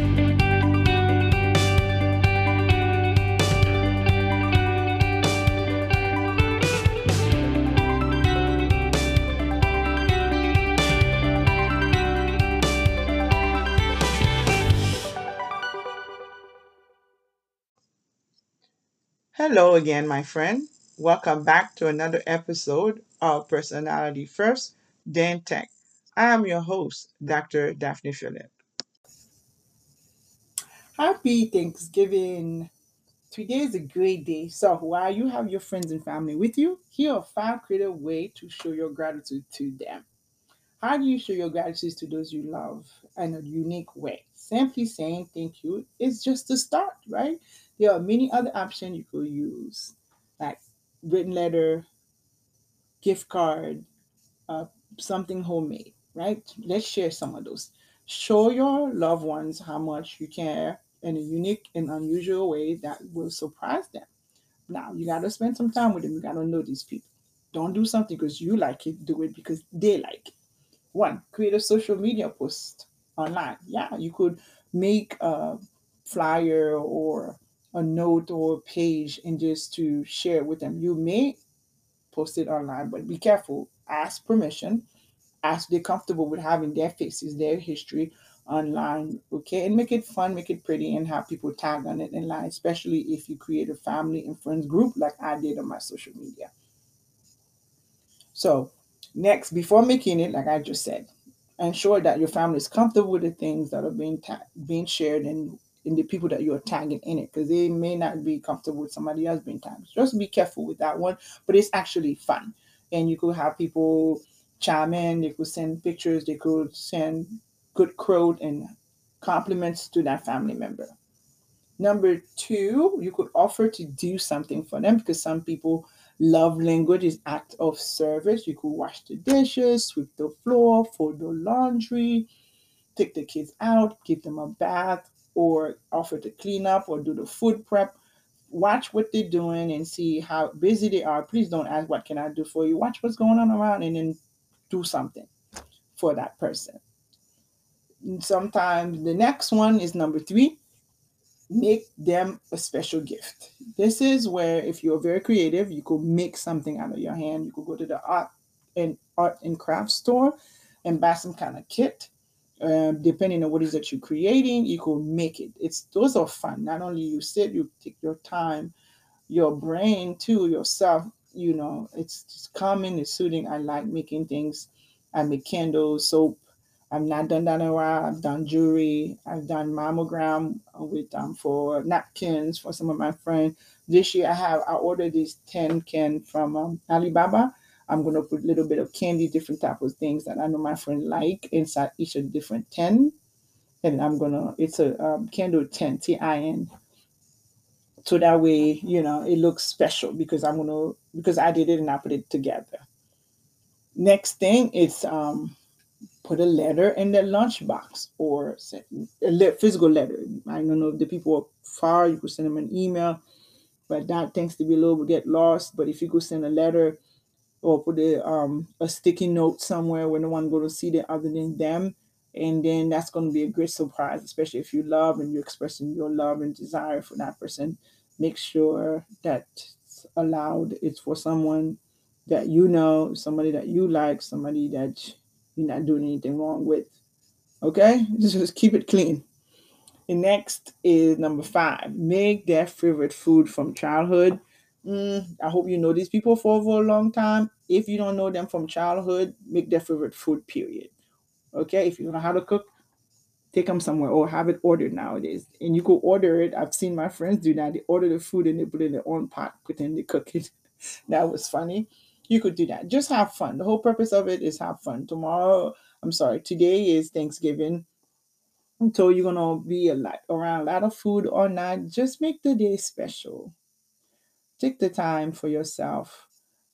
Hello again, my friend. Welcome back to another episode of Personality First, then Tech. I am your host, Dr. Daphne Phillip. Happy Thanksgiving. Today is a great day. So, while you have your friends and family with you, here are five creative ways to show your gratitude to them. How do you show your gratitude to those you love in a unique way? Simply saying thank you is just the start, right? There are many other options you could use, like written letter, gift card, uh, something homemade, right? Let's share some of those. Show your loved ones how much you care in a unique and unusual way that will surprise them. Now, you got to spend some time with them. You got to know these people. Don't do something because you like it, do it because they like it. One, create a social media post online. Yeah, you could make a flyer or a note or a page and just to share with them. You may post it online, but be careful. Ask permission. Ask they're comfortable with having their faces, their history online, okay? And make it fun, make it pretty, and have people tag on it in line, especially if you create a family and friends group like I did on my social media. So, next, before making it, like I just said, ensure that your family is comfortable with the things that are being shared and in the people that you're tagging in it, because they may not be comfortable with somebody else being tagged. Just be careful with that one, but it's actually fun. And you could have people chime in, they could send pictures, they could send good quote and compliments to that family member. Number two, you could offer to do something for them because some people love language is act of service. You could wash the dishes, sweep the floor, fold the laundry, take the kids out, give them a bath, or offer to clean up or do the food prep. Watch what they're doing and see how busy they are. Please don't ask, what can I do for you? Watch what's going on around and then do something for that person. And sometimes the next one is number three, make them a special gift. This is where, if you're very creative, you could make something out of your hand. You could go to the art and craft store and buy some kind of kit. Depending on what it is that you're creating, you could make it. It's those are fun. Not only you sit, you take your time, your brain too, yourself. It's just calming, it's soothing. I like making things. I make candles, soap. I've not done that in a while. I've done jewelry. I've done mammogram with for napkins for some of my friends. This year I ordered these 10 can from Alibaba. I'm gonna put a little bit of candy, different type of things that I know my friend like inside each of the different 10. And it's a candle 10, TIN, so that way it looks special because I did it and I put it together. Next thing is put a letter in the lunchbox or send physical letter. I don't know if the people are far, you could send them an email, but that tends to be a little bit get lost. But if you could send a letter or put a sticky note somewhere where no one going to see it other than them, and then that's going to be a great surprise, especially if you love and you're expressing your love and desire for that person. Make sure that it's allowed. It's for someone that you know, somebody that you like, somebody that you're not doing anything wrong with. Okay, just keep it clean. The next is number five. Make their favorite food from childhood. I hope you know these people for a long time. If you don't know them from childhood, make their favorite food, period. Okay, if you know how to cook, take them somewhere or have it ordered nowadays. And you could order it. I've seen my friends do that. They order the food and they put it in their own pot, pretend they cook it. That was funny. You could do that. Just have fun. The whole purpose of it is have fun. Today is Thanksgiving. So you're gonna be around a lot of food or not. Just make the day special. Take the time for yourself.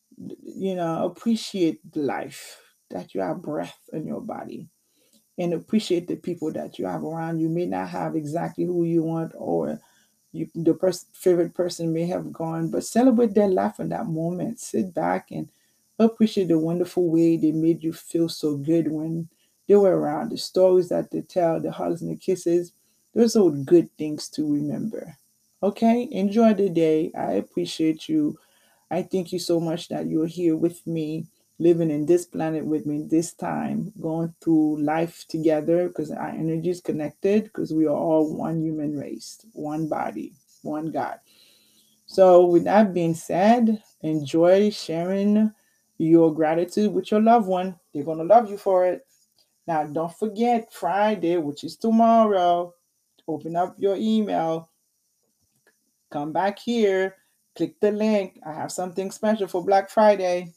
Appreciate life, that you have breath in your body, and appreciate the people that you have around. You may not have exactly who you want, or favorite person may have gone, but celebrate their life in that moment. Sit back and appreciate the wonderful way they made you feel so good when they were around. The stories that they tell, the hugs and the kisses. Those are good things to remember. Okay, enjoy the day. I appreciate you. I thank you so much that you're here with me, living in this planet with me this time, going through life together because our energy is connected because we are all one human race, one body, one God. So, with that being said, enjoy sharing your gratitude with your loved one. They're going to love you for it. Now, don't forget Friday, which is tomorrow. Open up your email, come back here, click the link. I have something special for Black Friday.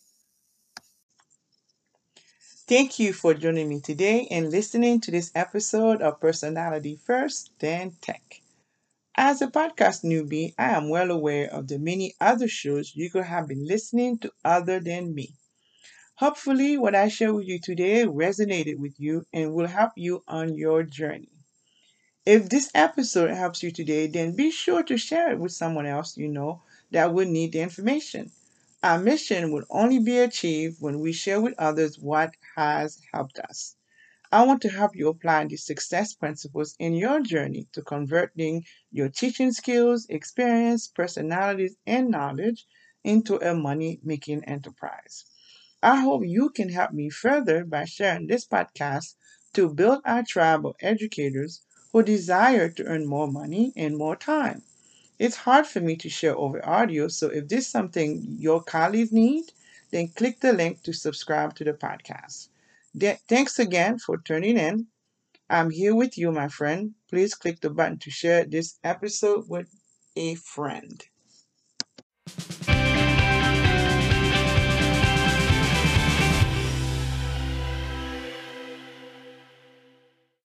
Thank you for joining me today and listening to this episode of Personality First, then Tech. As a podcast newbie, I am well aware of the many other shows you could have been listening to other than me. Hopefully, what I share with you today resonated with you and will help you on your journey. If this episode helps you today, then be sure to share it with someone else you know that will need the information. Our mission will only be achieved when we share with others what has helped us. I want to help you apply these success principles in your journey to converting your teaching skills, experience, personalities, and knowledge into a money making enterprise. I hope you can help me further by sharing this podcast to build our tribe of educators who desire to earn more money in more time. It's hard for me to share over audio, so if this is something your colleagues need, then click the link to subscribe to the podcast. Thanks again for tuning in. I'm here with you, my friend. Please click the button to share this episode with a friend.